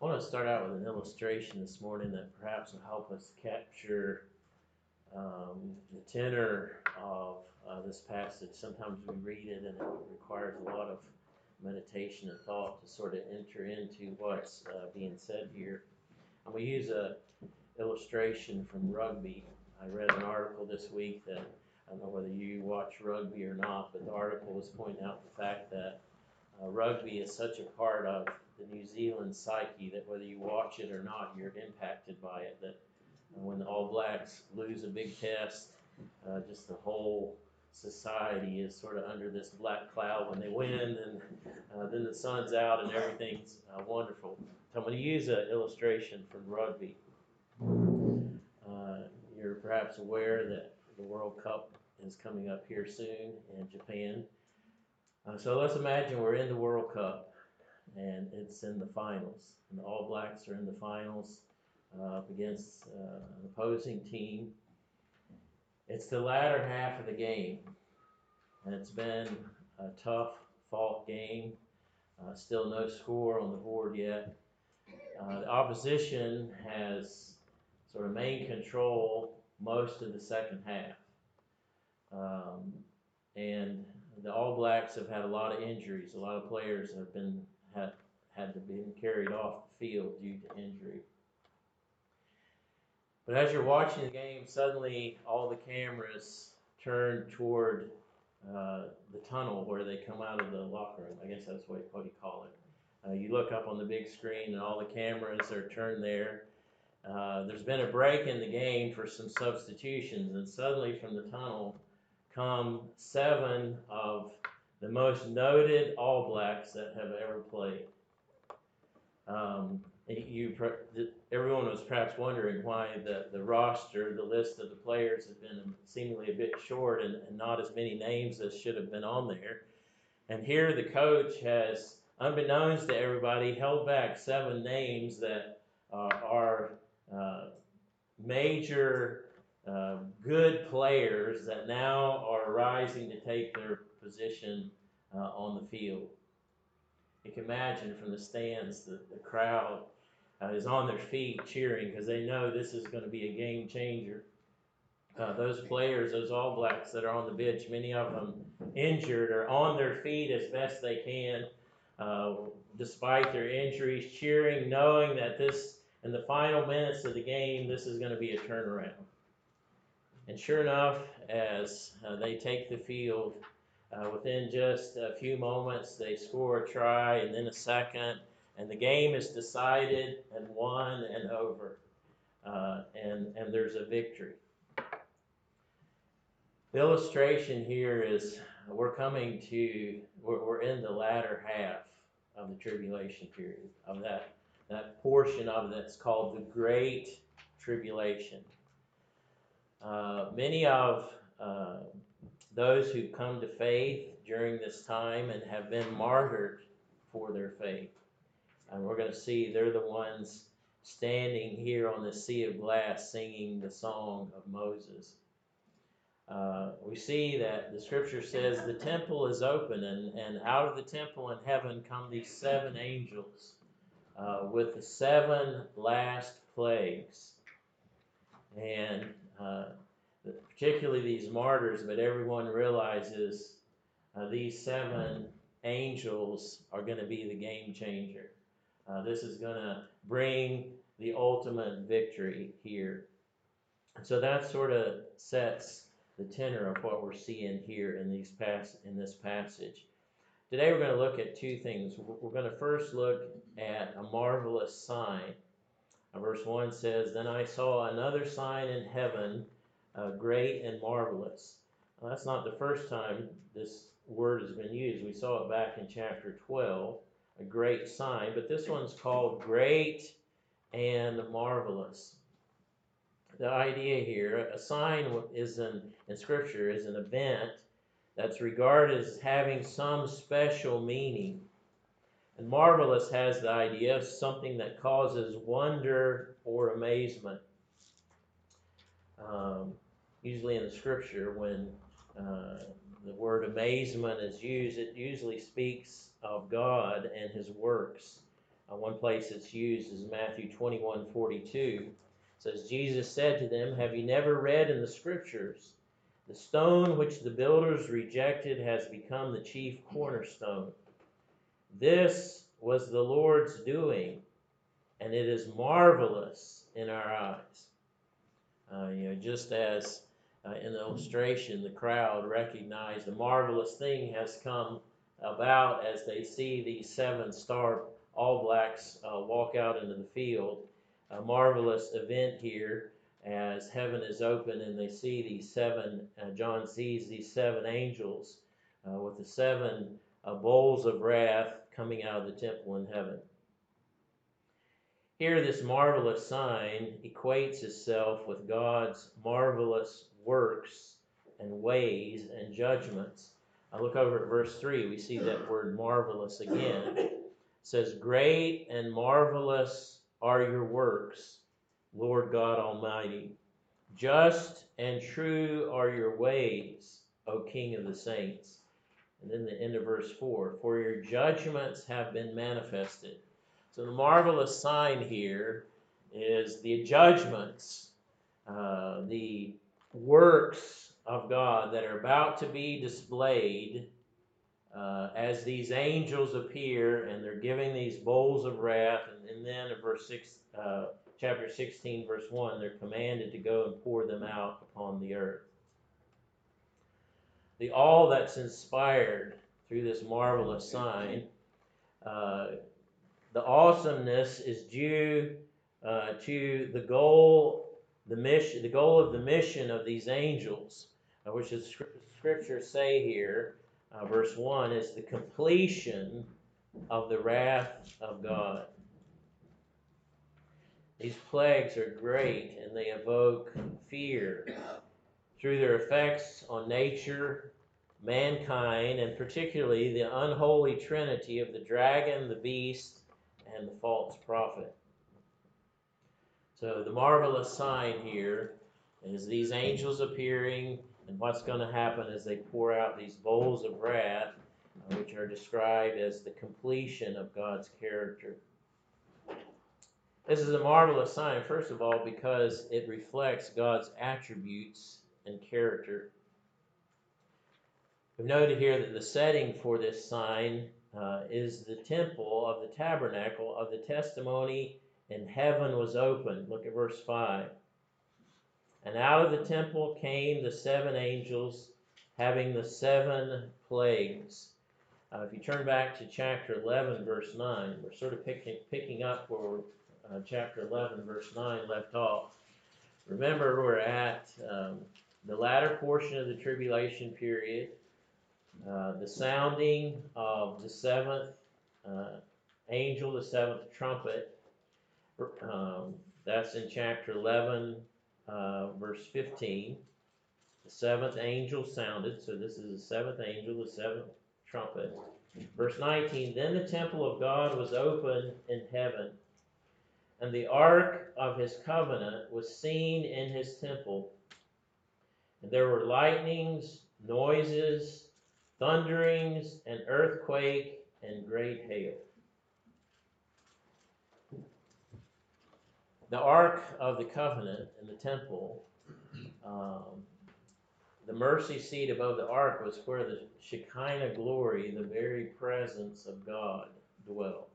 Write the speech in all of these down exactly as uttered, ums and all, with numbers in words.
I want to start out with an illustration this morning that perhaps will help us capture um, the tenor of uh, this passage. Sometimes we read it and it requires a lot of meditation and thought to sort of enter into what's uh, being said here. And we use a illustration from rugby. I read an article this week that I don't know whether you watch rugby or not, but the article was pointing out the fact that uh, rugby is such a part of the New Zealand psyche that whether you watch it or not, you're impacted by it. That uh, when the All Blacks lose a big test, uh, just the whole society is sort of under this black cloud when they win, and uh, then the sun's out and everything's uh, wonderful. So I'm going to use an illustration from rugby. Uh, you're perhaps aware that the World Cup is coming up here soon in Japan. Uh, so let's imagine we're in the World Cup and it's in the finals. And the All Blacks are in the finals uh, up against uh, an opposing team. It's the latter half of the game, and it's been a tough fought game. Uh, still no score on the board yet. Uh, the opposition has sort of main control most of the second half. Um, and the All Blacks have had a lot of injuries. A lot of players have been had had to be carried off the field due to injury. But as you're watching the game, suddenly all the cameras turn toward uh, the tunnel where they come out of the locker room. I guess that's what, what you call it. Uh, you look up on the big screen and all the cameras are turned there. Uh, there's been a break in the game for some substitutions, and suddenly from the tunnel come seven of the most noted All Blacks that have ever played. Um, you, everyone was perhaps wondering why the, the roster, the list of the players, has been seemingly a bit short and, and not as many names as should have been on there. And here the coach has, unbeknownst to everybody, held back seven names that uh, are uh, major uh, good players that now are rising to take their position uh, on the field. You can imagine from the stands, the, the crowd uh, is on their feet cheering because they know this is going to be a game changer. Uh, those players, those All Blacks that are on the bench, many of them injured, are on their feet as best they can, uh, despite their injuries, cheering, knowing that this, in the final minutes of the game, this is going to be a turnaround. And sure enough, as uh, they take the field, uh, within just a few moments, they score a try and then a second, and the game is decided and won and over, uh, and, and there's a victory. The illustration here is we're coming to, we're, we're in the latter half of the tribulation period, of that, that portion of it that's called the Great Tribulation. Uh, many of uh, those who come to faith during this time and have been martyred for their faith. And we're going to see they're the ones standing here on the sea of glass singing the song of Moses. Uh, we see that the scripture says the temple is open, and, and out of the temple in heaven come these seven angels uh, with the seven last plagues. And uh, particularly these martyrs, but everyone realizes uh, these seven angels are going to be the game changer. Uh, this is going to bring the ultimate victory here. So that sort of sets the tenor of what we're seeing here in these pass in this passage. Today we're going to look at two things. We're going to first look at a marvelous sign. Uh, verse one says, "Then I saw another sign in heaven, uh, great and marvelous." Well, that's not the first time this word has been used. We saw it back in chapter twelve, a great sign, but this one's called great and marvelous. The idea here, a sign is an, in Scripture is an event that's regarded as having some special meaning. And marvelous has the idea of something that causes wonder or amazement. Um, usually in the Scripture, when uh, the word amazement is used, it usually speaks of God and His works. Uh, one place it's used is Matthew twenty-one forty-two. It says, Jesus said to them, have you never read in the scriptures, the stone which the builders rejected has become the chief cornerstone. This was the Lord's doing, and it is marvelous in our eyes. Uh, you know, just as uh, in the illustration, the crowd recognized the marvelous thing has come about as they see these seven star All Blacks uh, walk out into the field. A marvelous event here as heaven is open and they see these seven, uh, John sees these seven angels uh, with the seven uh, bowls of wrath coming out of the temple in heaven. Here, this marvelous sign equates itself with God's marvelous works and ways and judgments. I look over at verse three, we see that word marvelous again. It says, great and marvelous are your works, Lord God Almighty. Just and true are your ways, O King of the saints. And then the end of verse four, for your judgments have been manifested. So the marvelous sign here is the judgments, uh, the works of God that are about to be displayed uh, as these angels appear and they're giving these bowls of wrath. And, and then in verse six, uh, chapter sixteen, verse one, they're commanded to go and pour them out upon the earth. The all that's inspired through this marvelous sign, uh, the awesomeness is due uh, to the goal, the mission, the goal of the mission of these angels, uh, which the scriptures say here, uh, verse one, is the completion of the wrath of God. These plagues are great and they evoke fear through their effects on nature, mankind, and particularly the unholy trinity of the dragon, the beast, and the false prophet. So the marvelous sign here is these angels appearing, and what's going to happen is they pour out these bowls of wrath, uh, which are described as the completion of God's character. This is a marvelous sign, first of all, because it reflects God's attributes and character. We've noted here that the setting for this sign uh, is the temple of the tabernacle of the testimony, and heaven was opened. Look at verse five. And out of the temple came the seven angels having the seven plagues. Uh, if you turn back to chapter eleven, verse nine, we're sort of picking, picking up where uh, chapter eleven, verse nine left off. Remember, we're at um, the latter portion of the tribulation period. Uh, the sounding of the seventh uh, angel, the seventh trumpet. Um, that's in chapter eleven, uh, verse fifteen. The seventh angel sounded, so this is the seventh angel, the seventh trumpet. Verse nineteen, then the temple of God was opened in heaven, and the ark of his covenant was seen in his temple. And there were lightnings, noises, thunderings, an earthquake, and great hail. The Ark of the Covenant in the temple, um, the mercy seat above the Ark was where the Shekinah glory, the very presence of God, dwelled.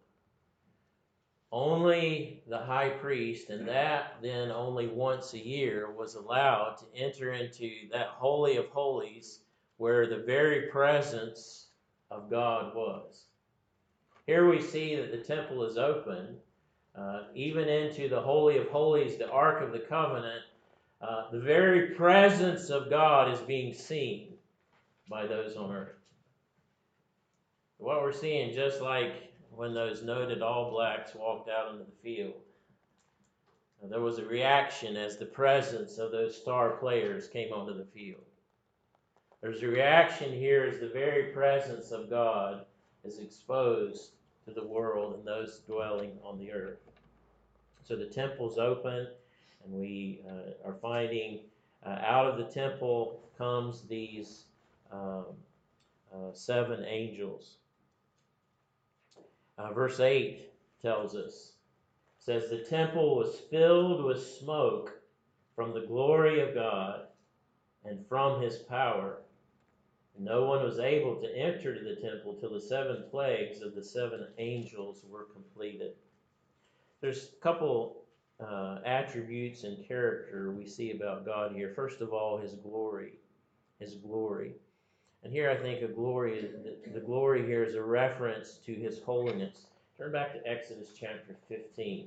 Only the high priest, and that then only once a year, was allowed to enter into that Holy of Holies where the very presence of God was. Here we see that the temple is open, uh, even into the Holy of Holies, the Ark of the Covenant. Uh, the very presence of God is being seen by those on earth. What we're seeing, just like when those noted All Blacks walked out into the field, uh, there was a reaction as the presence of those star players came onto the field. There's a reaction here as the very presence of God is exposed to the world and those dwelling on the earth. So the temple's open, and we uh, are finding uh, out of the temple comes these um, uh, seven angels. Uh, verse eight, tells us. It says the temple was filled with smoke from the glory of God and from his power. No one was able to enter to the temple till the seven plagues of the seven angels were completed. There's a couple uh, attributes and character we see about God here. First of all, his glory. His glory. And here I think a glory, the, the glory here is a reference to his holiness. Turn back to Exodus chapter fifteen.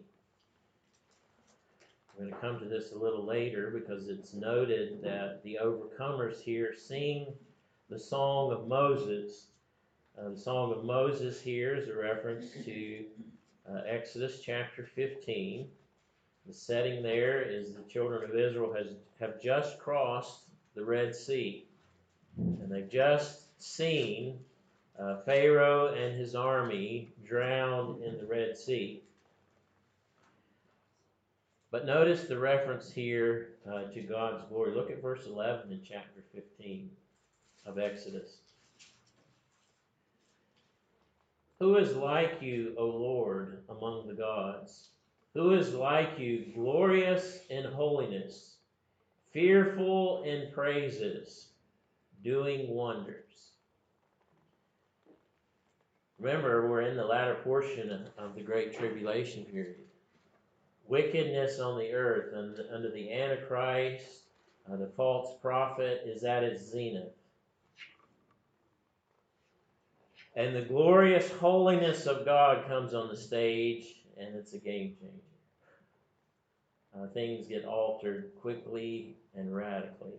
We're going to come to this a little later because it's noted that the overcomers here sing the Song of Moses. Uh, the Song of Moses here is a reference to uh, Exodus chapter fifteen. The setting there is the children of Israel has, have just crossed the Red Sea. And they've just seen uh, Pharaoh and his army drowned in the Red Sea. But notice the reference here uh, to God's glory. Look at verse eleven in chapter fifteen of Exodus. Who is like you, O Lord, among the gods? Who is like you, glorious in holiness, fearful in praises, doing wonders? Remember, we're in the latter portion of the Great Tribulation period. Wickedness on the earth and under the Antichrist, uh, the false prophet, is at its zenith. And the glorious holiness of God comes on the stage, and it's a game changer. Uh, things get altered quickly and radically.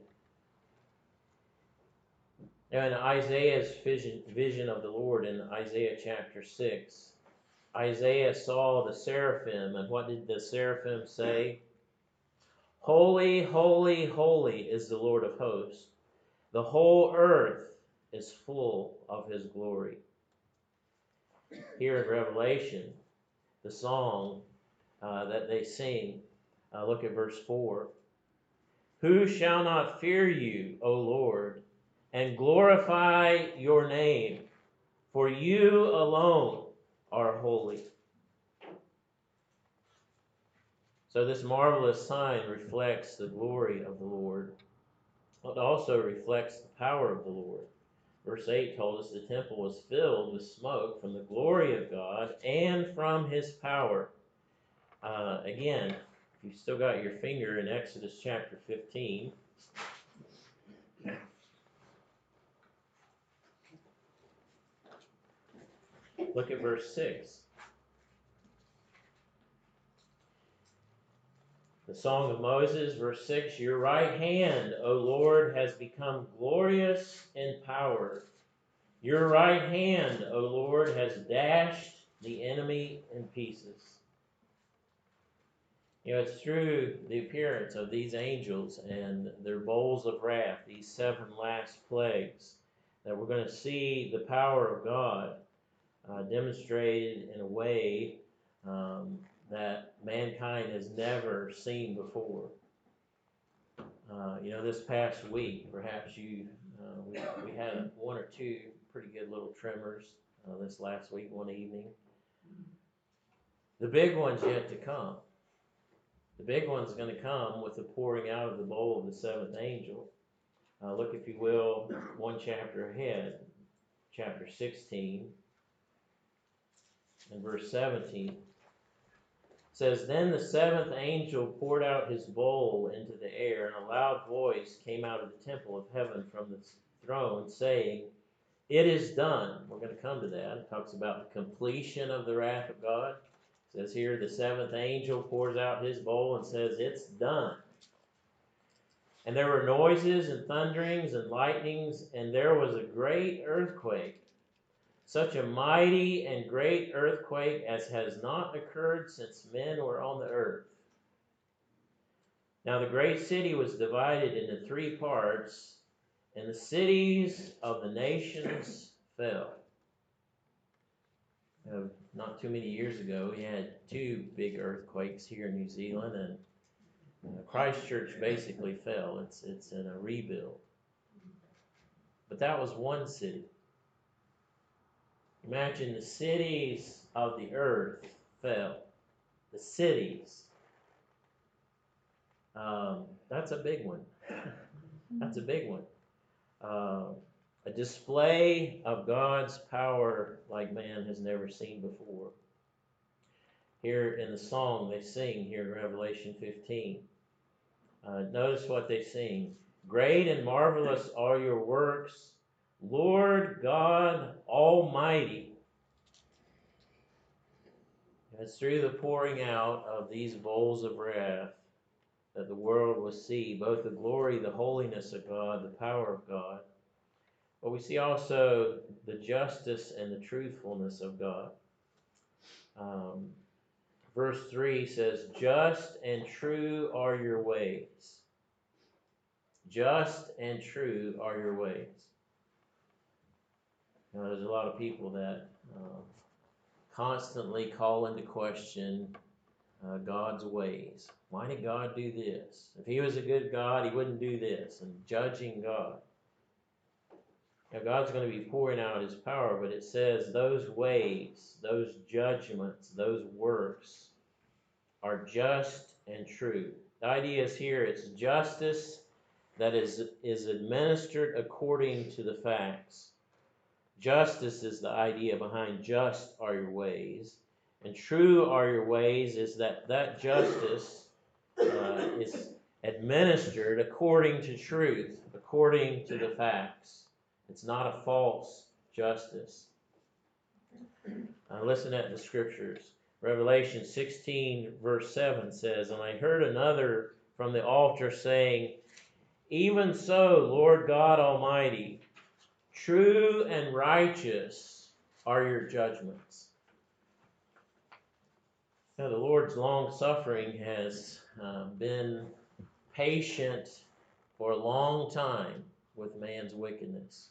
Now, in Isaiah's vision, vision of the Lord in Isaiah chapter six, Isaiah saw the seraphim, and what did the seraphim say? Holy, holy, holy is the Lord of hosts. The whole earth is full of his glory. Here in Revelation, the song uh, that they sing, uh, look at verse four. Who shall not fear you, O Lord, and glorify your name? For you alone are holy. So this marvelous sign reflects the glory of the Lord. It also reflects the power of the Lord. Verse eight told us the temple was filled with smoke from the glory of God and from his power. Uh, again, if you've still got your finger in Exodus chapter fifteen, look at verse six. The Song of Moses, verse six, your right hand, O Lord, has become glorious in power. Your right hand, O Lord, has dashed the enemy in pieces. You know, it's through the appearance of these angels and their bowls of wrath, these seven last plagues, that we're going to see the power of God uh, demonstrated in a way um, that mankind has never seen before. Uh, you know, this past week, perhaps you, uh, we, we had one or two pretty good little tremors uh, this last week, one evening. The big one's yet to come. The big one's going to come with the pouring out of the bowl of the seventh angel. Uh, look, if you will, one chapter ahead, chapter sixteen, and verse seventeen. It says, then the seventh angel poured out his bowl into the air, and a loud voice came out of the temple of heaven from the throne, saying, it is done. We're going to come to that. It talks about the completion of the wrath of God. It says here, the seventh angel pours out his bowl and says, it's done. And there were noises and thunderings and lightnings, and there was a great earthquake. Such a mighty and great earthquake as has not occurred since men were on the earth. Now the great city was divided into three parts, and the cities of the nations fell. Uh, not too many years ago, we had two big earthquakes here in New Zealand, and uh, Christchurch basically fell. It's, it's in a rebuild. But that was one city. Imagine the cities of the earth fell. The cities. Um, that's a big one. That's a big one. Uh, a display of God's power like man has never seen before. Here in the song they sing here in Revelation fifteen. Uh, notice what they sing. Great and marvelous are your works, Lord God Almighty. It's through the pouring out of these bowls of wrath that the world will see both the glory, the holiness of God, the power of God. But we see also the justice and the truthfulness of God. Um, verse three says, just and true are your ways. Just and true are your ways. Now, there's a lot of people that uh, constantly call into question uh, God's ways. Why did God do this? If he was a good God, he wouldn't do this. And judging God. Now, God's going to be pouring out his power, but it says those ways, those judgments, those works are just and true. The idea is here, it's justice that is, is administered according to the facts. Justice is the idea behind just are your ways. And true are your ways is that that justice uh, is administered according to truth, according to the facts. It's not a false justice. Uh, listen at the scriptures. Revelation sixteen verse seven says, and I heard another from the altar saying, even so, Lord God Almighty, true and righteous are your judgments. Now, the Lord's long-suffering has uh, been patient for a long time with man's wickedness.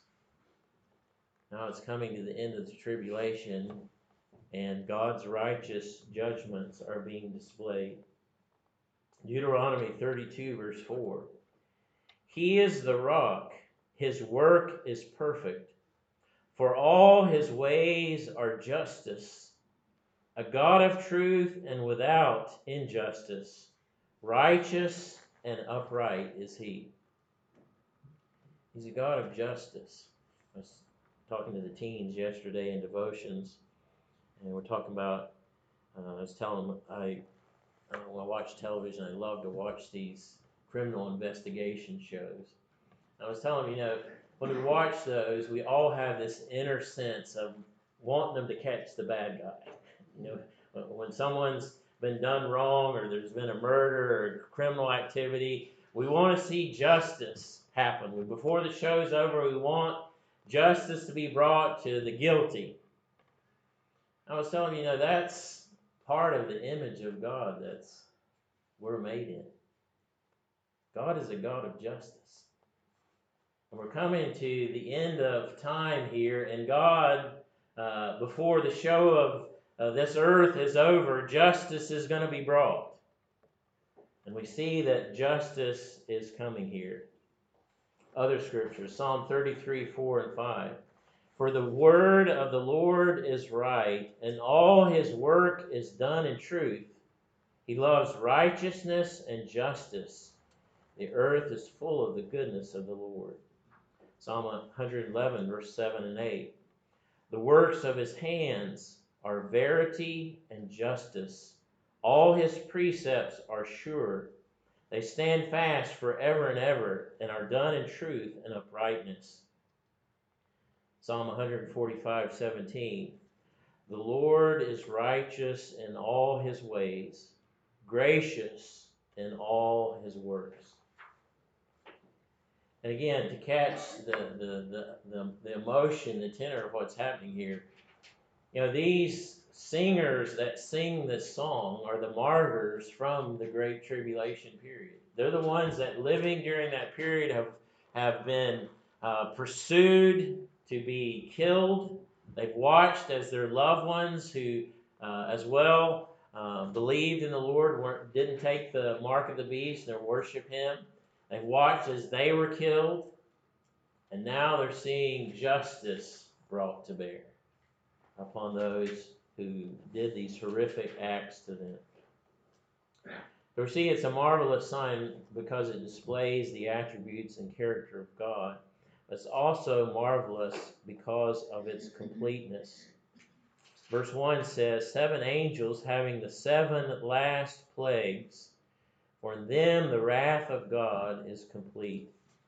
Now it's coming to the end of the tribulation, and God's righteous judgments are being displayed. Deuteronomy thirty-two verse four. He is the rock, his work is perfect, for all his ways are justice, a God of truth and without injustice, righteous and upright is he. He's a God of justice. I was talking to the teens yesterday in devotions, and we're talking about, uh, I was telling them, I, uh, when I watch television, I love to watch these criminal investigation shows. I was telling them, you know, when we watch those, we all have this inner sense of wanting them to catch the bad guy. You know, when someone's been done wrong, or there's been a murder or criminal activity, we want to see justice happen. Before the show's over, we want justice to be brought to the guilty. I was telling you, you know, that's part of the image of God that's we're made in. God is a God of justice. And we're coming to the end of time here, and God, uh, before the show of uh, this earth is over, justice is going to be brought. And we see that justice is coming here. Other scriptures, Psalm thirty-three, four and five. For the word of the Lord is right, and all his work is done in truth. He loves righteousness and justice. The earth is full of the goodness of the Lord. Psalm one eleven, verse seven and eight. The works of his hands are verity and justice. All his precepts are sure. They stand fast forever and ever, and are done in truth and uprightness. Psalm one forty-five, seventeen. The Lord is righteous in all his ways, gracious in all his works. And again, to catch the, the, the, the, the emotion, the tenor of what's happening here, you know, these singers that sing this song are the martyrs from the Great Tribulation period. They're the ones that living during that period have, have been uh, pursued to be killed. They've watched as their loved ones who uh, as well uh, believed in the Lord, weren't, didn't take the mark of the beast nor worship him. They've watched as they were killed, and now they're seeing justice brought to bear upon those who did these horrific acts to them. So we see it's a marvelous sign because it displays the attributes and character of God. It's also marvelous because of its completeness. Verse one says, seven angels having the seven last plagues, for in them the wrath of God is complete.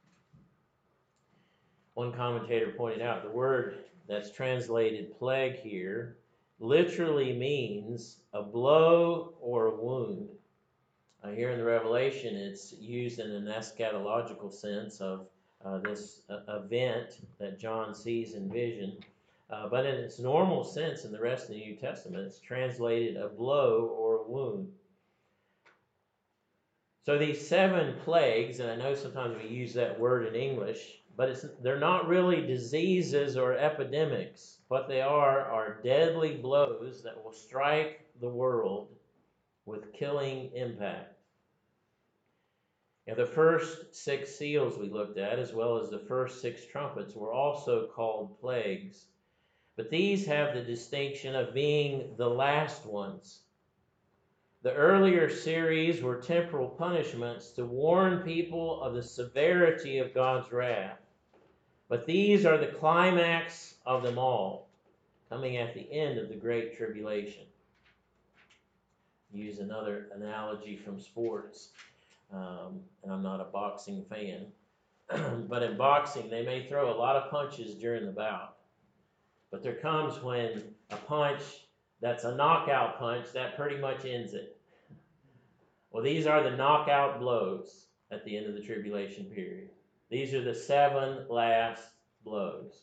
One commentator pointed out the word that's translated plague here literally means a blow or a wound. Uh, here in the Revelation, it's used in an eschatological sense of uh, this uh, event that John sees in vision. Uh, but in its normal sense in the rest of the New Testament, it's translated a blow or a wound. So these seven plagues, and I know sometimes we use that word in English, but it's, they're not really diseases or epidemics. What they are are deadly blows that will strike the world with killing impact. Now, the first six seals we looked at, as well as the first six trumpets, were also called plagues. But these have the distinction of being the last ones. The earlier series were temporal punishments to warn people of the severity of God's wrath. But these are the climax of them all, coming at the end of the Great Tribulation. Use another analogy from sports. Um, and I'm not a boxing fan, but in boxing, they may throw a lot of punches during the bout. But there comes when a punch that's a knockout punch, that pretty much ends it. Well, these are the knockout blows at the end of the tribulation period. These are the seven last blows.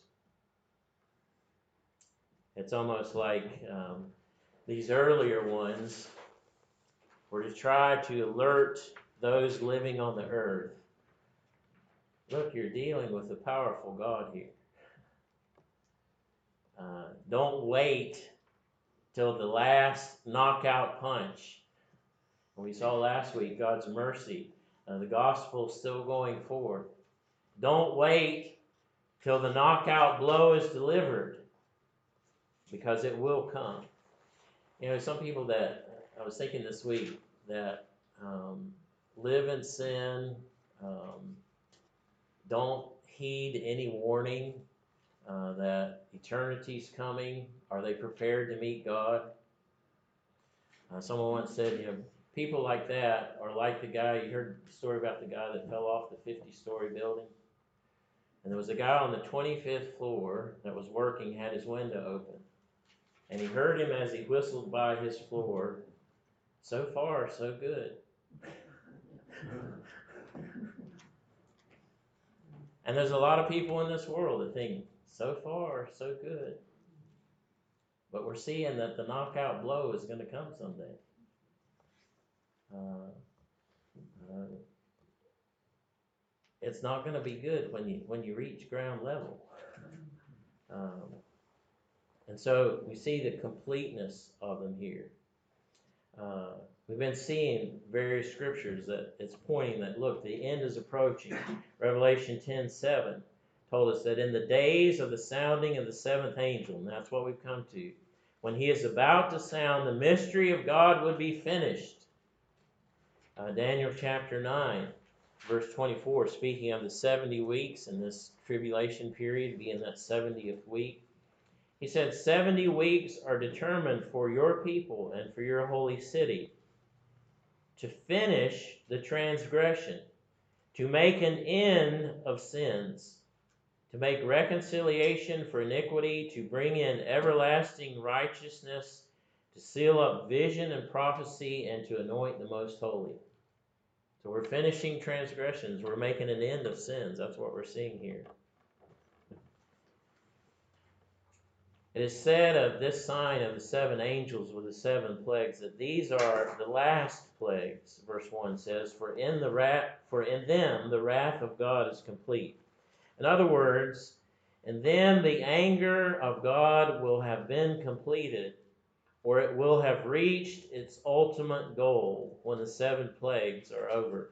It's almost like um, these earlier ones were to try to alert those living on the earth. Look, you're dealing with a powerful God here. Uh, don't wait till the last knockout punch. We saw last week God's mercy. Uh, the gospel is still going forth. Don't wait till the knockout blow is delivered, because it will come. You know, some people that, I was thinking this week, that um, live in sin, um, don't heed any warning uh, that eternity's coming. Are they prepared to meet God? Uh, someone once said, you know, people like that are like the guy, you heard the story about the guy that fell off the fifty-story building? And there was a guy on the twenty-fifth floor that was working, had his window open. And he heard him as he whistled by his floor. So far, so good. And there's a lot of people in this world that think, so far, so good. But we're seeing that the knockout blow is going to come someday. Uh, uh, it's not going to be good when you when you reach ground level. Um, and so we see the completeness of them here. Uh, we've been seeing various scriptures that it's pointing that, look, the end is approaching. Revelation ten seven told us that in the days of the sounding of the seventh angel, and that's what we've come to, when he is about to sound, the mystery of God would be finished. Uh, Daniel chapter nine, verse twenty-four, speaking of the seventy weeks and this tribulation period being that seventieth week, he said, seventy weeks are determined for your people and for your holy city to finish the transgression, to make an end of sins, to make reconciliation for iniquity, to bring in everlasting righteousness, to seal up vision and prophecy, and to anoint the most holy. So we're finishing transgressions. We're making an end of sins. That's what we're seeing here. It is said of this sign of the seven angels with the seven plagues that these are the last plagues. Verse one says, "For in the wrath, for in them the wrath of God is complete." In other words, in them the anger of God will have been completed, or it will have reached its ultimate goal when the seven plagues are over.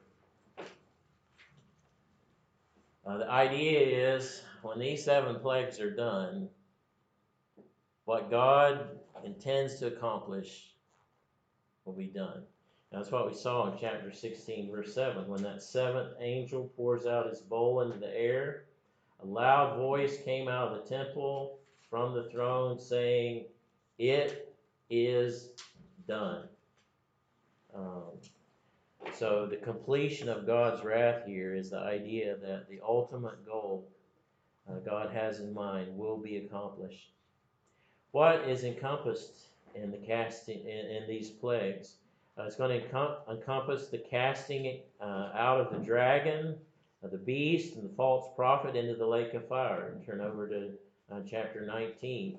Uh, the idea is when these seven plagues are done, what God intends to accomplish will be done. Now, that's what we saw in chapter sixteen, verse seven. When that seventh angel pours out his bowl into the air, a loud voice came out of the temple from the throne saying, "It is done." Um, so the completion of God's wrath here is the idea that the ultimate goal uh, God has in mind will be accomplished. What is encompassed in the casting in, in these plagues? Uh, it's going to encom- encompass the casting uh, out of the dragon, uh, the beast, and the false prophet into the lake of fire. Turn over to uh, chapter nineteen.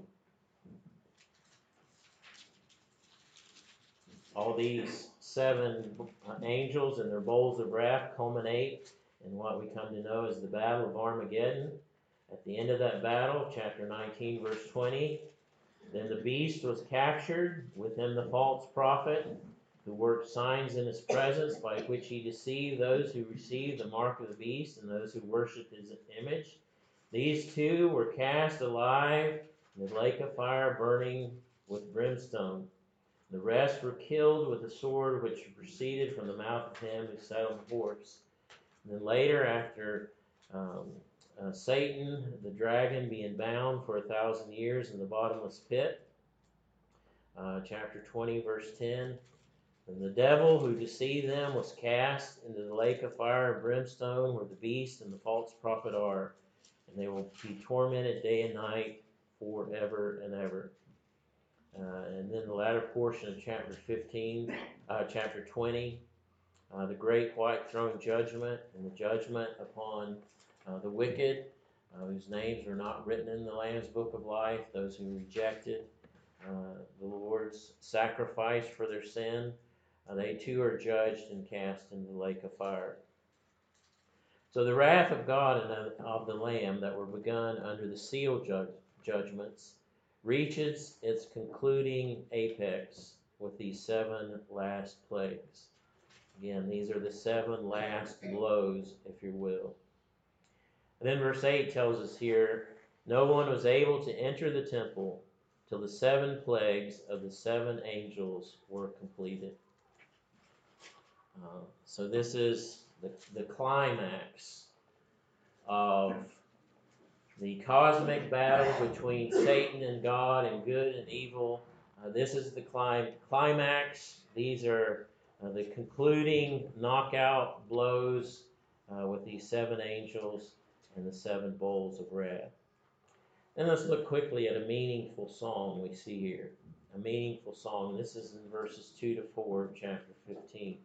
All these seven angels and their bowls of wrath culminate in what we come to know as the Battle of Armageddon. At the end of that battle, chapter nineteen, verse twenty, then the beast was captured, with him the false prophet, who worked signs in his presence, by which he deceived those who received the mark of the beast and those who worshipped his image. These two were cast alive in the lake of fire burning with brimstone. The rest were killed with the sword which proceeded from the mouth of him who sat on the horse. And then later, after um, uh, Satan, the dragon, being bound for a thousand years in the bottomless pit, uh, chapter twenty, verse ten, and the devil who deceived them was cast into the lake of fire and brimstone, where the beast and the false prophet are, and they will be tormented day and night forever and ever. Uh, and then the latter portion of chapter fifteen, uh, chapter twenty, uh, the great white throne judgment and the judgment upon uh, the wicked, uh, whose names are not written in the Lamb's book of life, those who rejected uh, the Lord's sacrifice for their sin. Uh, they too are judged and cast into the lake of fire. So the wrath of God and of the Lamb that were begun under the seal ju- judgments reaches its concluding apex with these seven last plagues. Again, these are the seven last blows, if you will. And then verse eight tells us here, no one was able to enter the temple till the seven plagues of the seven angels were completed. Uh, so this is the, the climax of the cosmic battle between Satan and God and good and evil. Uh, this is the clim- climax. These are uh, the concluding knockout blows uh, with these seven angels and the seven bowls of wrath. Then let's look quickly at a meaningful song we see here. A meaningful song. This is in verses two to four of chapter fifteen.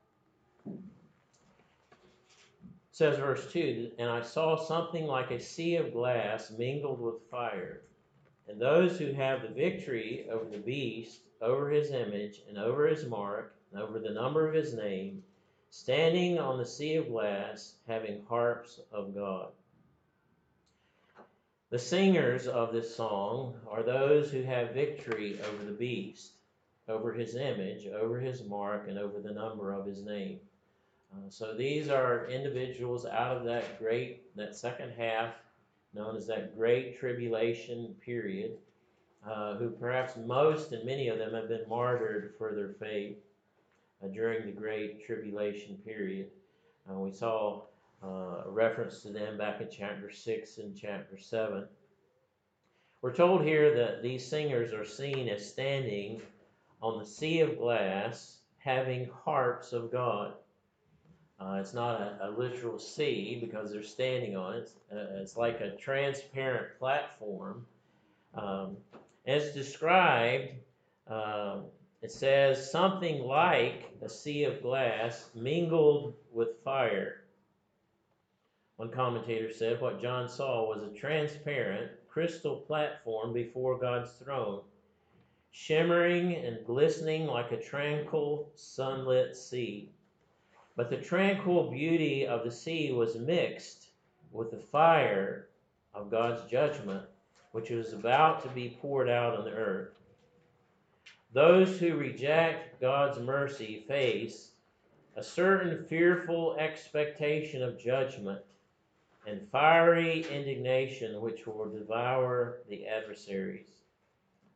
Says verse two, and I saw something like a sea of glass mingled with fire, and those who have the victory over the beast, over his image, and over his mark, and over the number of his name, standing on the sea of glass, having harps of God. The singers of this song are those who have victory over the beast, over his image, over his mark, and over the number of his name. Uh, so these are individuals out of that great, that second half, known as that great tribulation period, uh, who perhaps most and many of them have been martyred for their faith uh, during the great tribulation period. Uh, we saw uh, a reference to them back in chapter six and chapter seven. We're told here that these singers are seen as standing on the sea of glass, having harps of God. Uh, it's not a, a literal sea because they're standing on it. Uh, it's like a transparent platform. Um, as described, uh, it says something like a sea of glass mingled with fire. One commentator said what John saw was a transparent crystal platform before God's throne, shimmering and glistening like a tranquil sunlit sea. But the tranquil beauty of the sea was mixed with the fire of God's judgment, which was about to be poured out on the earth. Those who reject God's mercy face a certain fearful expectation of judgment and fiery indignation which will devour the adversaries.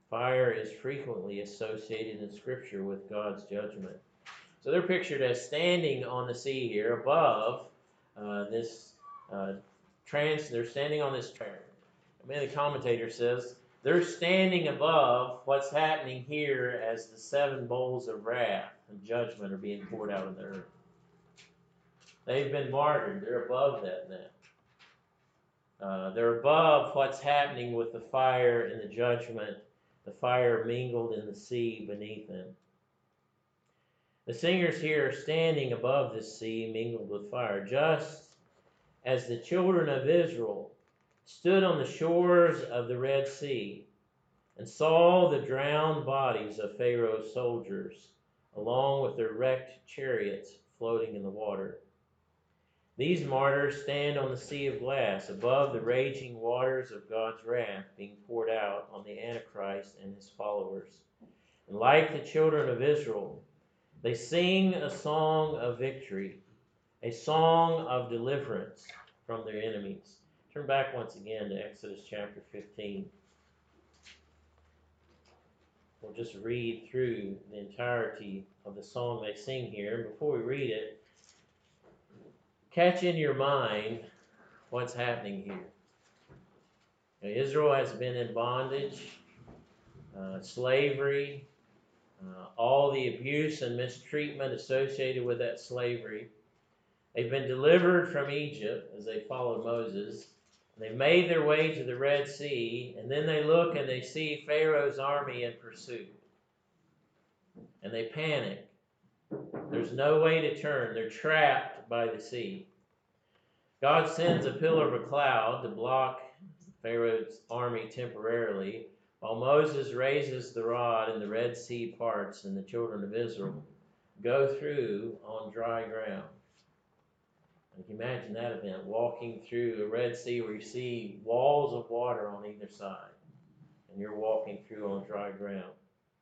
Fire is frequently associated in Scripture with God's judgment. So they're pictured as standing on the sea here above uh, this uh, trans. They're standing on this. I mean, the commentator says they're standing above what's happening here as the seven bowls of wrath and judgment are being poured out on the earth. They've been martyred. They're above that now. Uh, they're above what's happening with the fire and the judgment, the fire mingled in the sea beneath them. The singers here are standing above the sea mingled with fire, just as the children of Israel stood on the shores of the Red Sea and saw the drowned bodies of Pharaoh's soldiers, along with their wrecked chariots floating in the water. These martyrs stand on the sea of glass, above the raging waters of God's wrath being poured out on the Antichrist and his followers. And like the children of Israel, they sing a song of victory, a song of deliverance from their enemies. Turn back once again to Exodus chapter fifteen. We'll just read through the entirety of the song they sing here. And before we read it, catch in your mind what's happening here. Now, Israel has been in bondage, uh, slavery, uh, all the abuse and mistreatment associated with that slavery. They've been delivered from Egypt as they followed Moses. They made their way to the Red Sea, and then they look and they see Pharaoh's army in pursuit. And they panic. There's no way to turn. They're trapped by the sea. God sends a pillar of a cloud to block Pharaoh's army temporarily, while Moses raises the rod and the Red Sea parts, and the children of Israel go through on dry ground. You can imagine that event, walking through a Red Sea where you see walls of water on either side, and you're walking through on dry ground.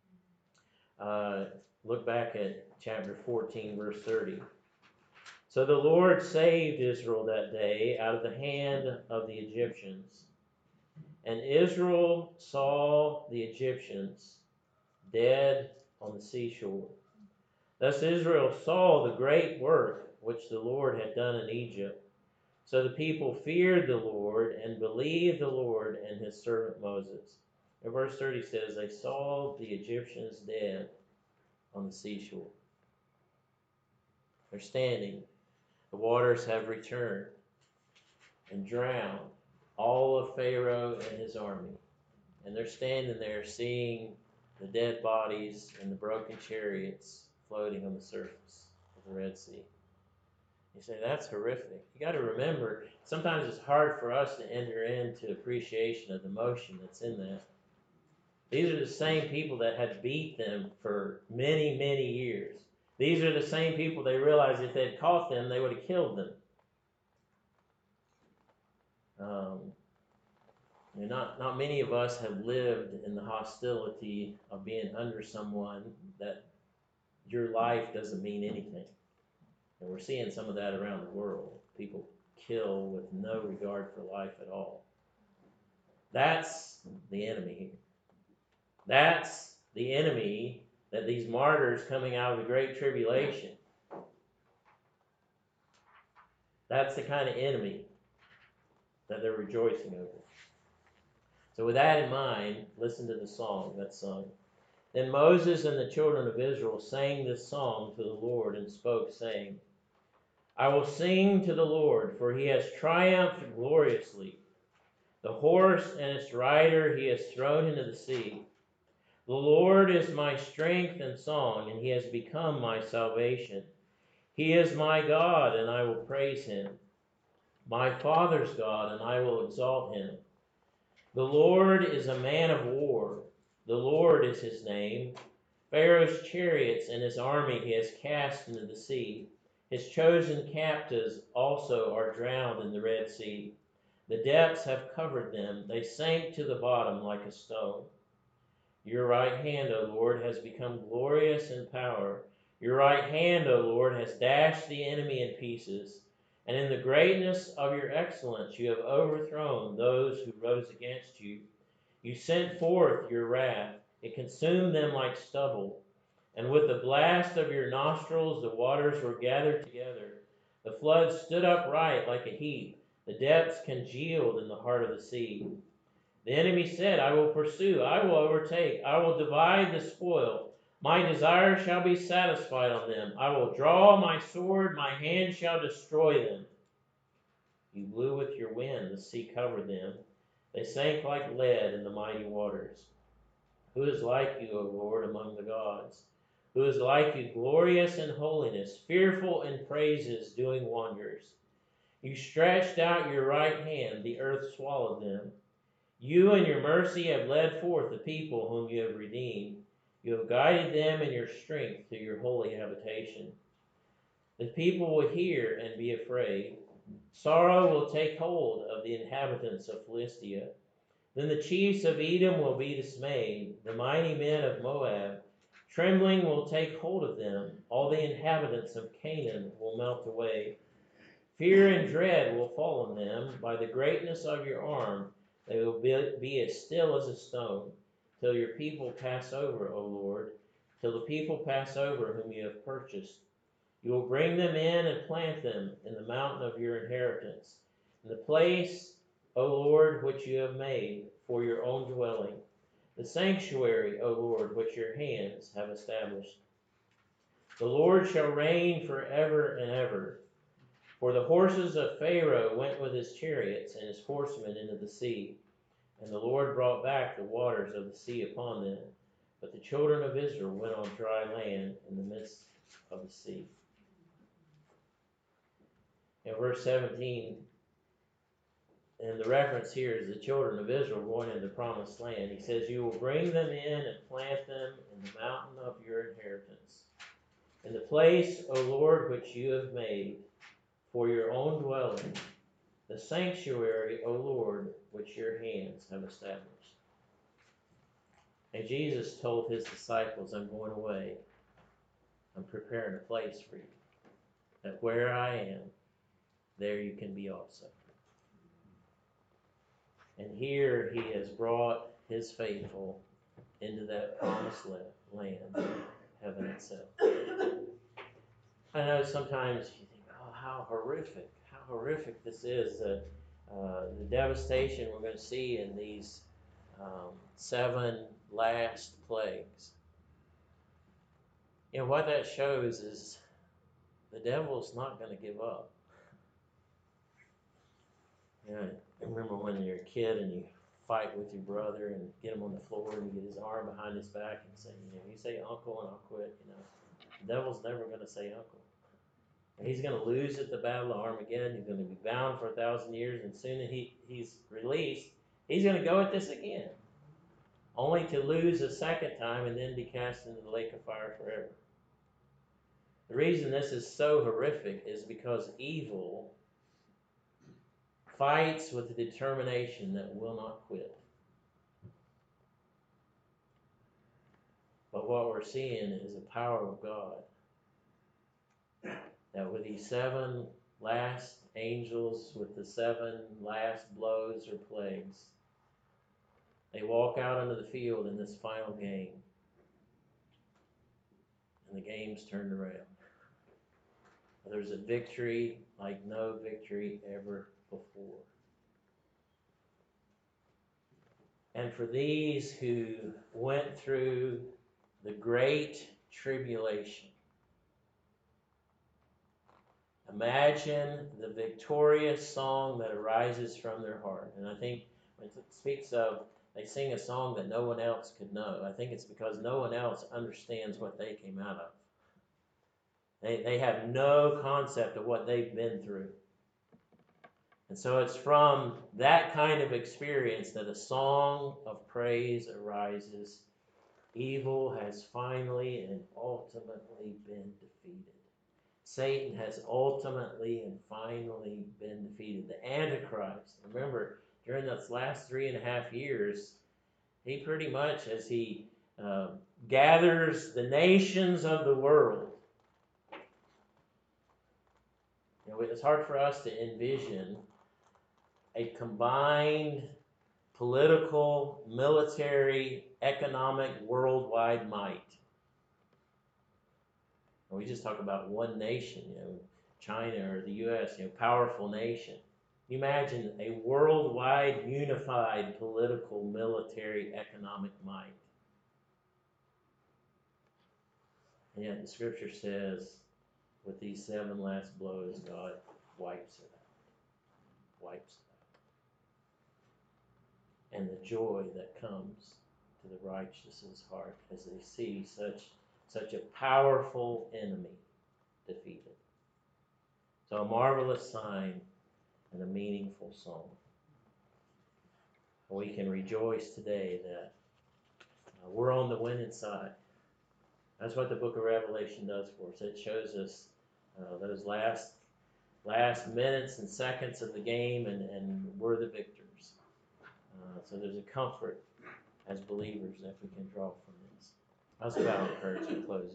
Uh, look back at chapter fourteen, verse thirty. So the Lord saved Israel that day out of the hand of the Egyptians. And Israel saw the Egyptians dead on the seashore. Thus Israel saw the great work which the Lord had done in Egypt. So the people feared the Lord and believed the Lord and his servant Moses. And verse thirty says, they saw the Egyptians dead on the seashore. They're standing. The waters have returned and drowned all of Pharaoh and his army. And they're standing there seeing the dead bodies and the broken chariots floating on the surface of the Red Sea. You say, that's horrific. You got to remember, sometimes it's hard for us to enter into appreciation of the emotion that's in that. These are the same people that had beat them for many, many years. These are the same people they realized if they'd caught them, they would have killed them. Um, I mean, not, not many of us have lived in the hostility of being under someone that your life doesn't mean anything. And we're seeing some of that around the world. People kill with no regard for life at all. That's the enemy here. That's the enemy that these martyrs coming out of the Great Tribulation, that's the kind of enemy that they're rejoicing over. So with that in mind, listen to the song that's sung. Then Moses and the children of Israel sang this song to the Lord and spoke, saying, I will sing to the Lord, for he has triumphed gloriously. The horse and its rider he has thrown into the sea. The Lord is my strength and song, and he has become my salvation. He is my God, and I will praise him. My father's God, and I will exalt him. The Lord is a man of war. The Lord is his name. Pharaoh's chariots and his army he has cast into the sea. His chosen captives also are drowned in the Red Sea. The depths have covered them. They sank to the bottom like a stone. Your right hand, O Lord, has become glorious in power. Your right hand, O Lord, has dashed the enemy in pieces. And in the greatness of your excellence, you have overthrown those who rose against you. You sent forth your wrath. It consumed them like stubble. And with the blast of your nostrils, the waters were gathered together. The flood stood upright like a heap. The depths congealed in the heart of the sea. The enemy said, I will pursue, I will overtake, I will divide the spoil. My desire shall be satisfied on them. I will draw my sword, my hand shall destroy them. You blew with your wind, the sea covered them. They sank like lead in the mighty waters. Who is like you, O Lord, among the gods? Who is like you, glorious in holiness, fearful in praises, doing wonders? You stretched out your right hand, the earth swallowed them. You in your mercy have led forth the people whom you have redeemed. You have guided them in your strength to your holy habitation. The people will hear and be afraid. Sorrow will take hold of the inhabitants of Philistia. Then the chiefs of Edom will be dismayed, the mighty men of Moab. Trembling will take hold of them. All the inhabitants of Canaan will melt away. Fear and dread will fall on them. By the greatness of your arm, they will be, be as still as a stone, till your people pass over, O Lord, till the people pass over whom you have purchased. You will bring them in and plant them in the mountain of your inheritance, in the place, O Lord, which you have made for your own dwelling, the sanctuary, O Lord, which your hands have established. The Lord shall reign forever and ever. For the horses of Pharaoh went with his chariots and his horsemen into the sea, and the Lord brought back the waters of the sea upon them. But the children of Israel went on dry land in the midst of the sea. In verse seventeen, and the reference here is the children of Israel going into the promised land. He says, you will bring them in and plant them in the mountain of your inheritance, in the place, O Lord, which you have made for your own dwelling, the sanctuary, O Lord, which your hands have established. And Jesus told his disciples, I'm going away. I'm preparing a place for you, that where I am, there you can be also. And here he has brought his faithful into that promised land, heaven itself. I know sometimes you think, oh, how horrific, how horrific this is, uh, uh, the devastation we're going to see in these um, seven last plagues. You know, what that shows is the devil's not going to give up. You know, I remember when you're a kid and you fight with your brother and get him on the floor and you get his arm behind his back and say, you know, you say uncle and I'll quit, you know. The devil's never going to say uncle. And he's going to lose at the Battle of Armageddon. He's going to be bound for a thousand years, and soon as he, he's released, he's going to go at this again, only to lose a second time and then be cast into the lake of fire forever. The reason this is so horrific is because evil fights with a determination that will not quit. But what we're seeing is the power of God. That with these seven last angels, with the seven last blows or plagues, they walk out onto the field in this final game. And the game's turned around. There's a victory like no victory ever before. And for these who went through the great tribulation, imagine the victorious song that arises from their heart. And I think when it speaks of they sing a song that no one else could know, I think it's because no one else understands what they came out of. They, they have no concept of what they've been through. And so it's from that kind of experience that a song of praise arises. Evil has finally and ultimately been defeated. Satan has ultimately and finally been defeated. The Antichrist, remember, during those last three and a half years, he pretty much, as he uh, gathers the nations of the world, you know, it's hard for us to envision a combined political, military economic worldwide might. And we just talk about one nation, you know, China or the U S, you know, powerful nation. You imagine a worldwide unified political, military, economic might. And yet the scripture says, with these seven last blows, God wipes it out. Wipes it out. And the joy that comes to the righteous's heart as they see such, such a powerful enemy defeated. So a marvelous sign and a meaningful song. We can rejoice today that uh, we're on the winning side. That's what the book of Revelation does for us. It shows us uh, those last last minutes and seconds of the game, and, and we're the victors. Uh, so there's a comfort as believers that we can draw from this. That's about encouragement closing.